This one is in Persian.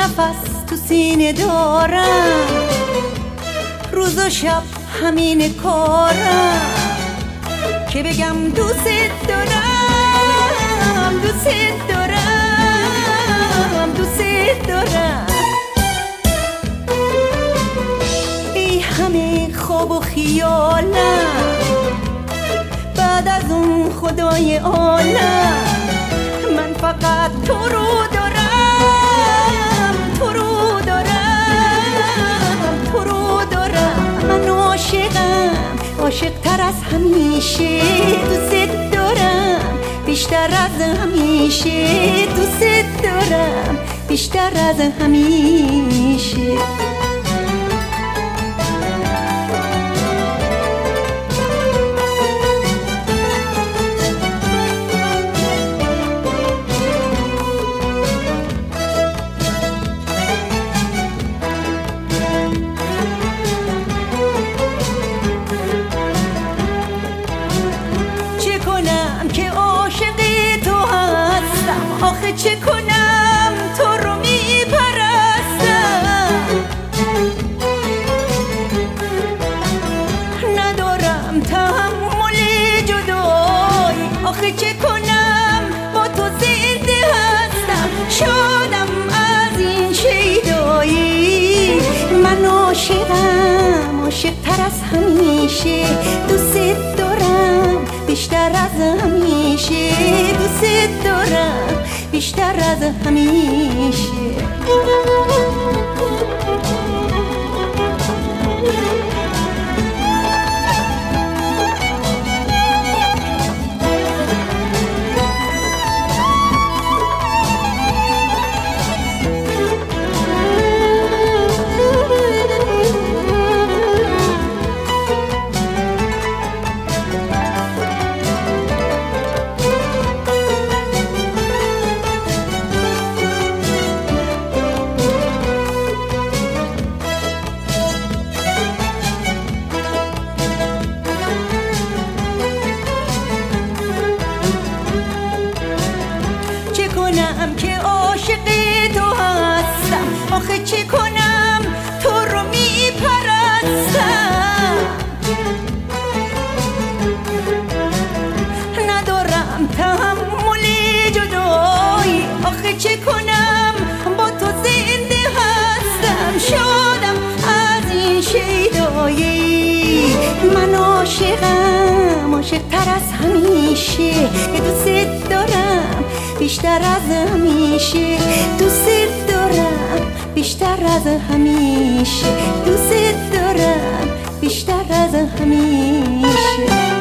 نفس تو سینه دارم، روز و شب همین کارم که بگم دوست دارم، دوست دارم، دوست دارم. ای همه خواب و خیالم، بعد از اون خدای عالم، من فقط تو رو دارم، تو رو دارم، تو رو دارم. من عاشقم، عاشق تر از همیشه، دوست دارم بیشتر از همیشه، دوست دارم بیشتر از همیشه. آخه چه کنم تو رو میپرستم، ندارم تحمل جدایی. آخه چه کنم با تو زنده هستم، شادم از این شیدایی. من عاشقم، عاشق تر از همیشه، دوست دارم بیشتر از همیشه، دوست دارم بیشتر از همیشه. که عاشق تو هستم، آخه چه کنم تو رو میپرستم، ندارم تحمل جدایی. آخه چه کنم با تو زنده هستم، شادم از این شیدایی. من عاشقم، عاشق تر از همیشه، دوست دارم بیشتر از همیشه، دوست دارم بیشتر از همیشه، دوست دارم بیشتر از همیشه.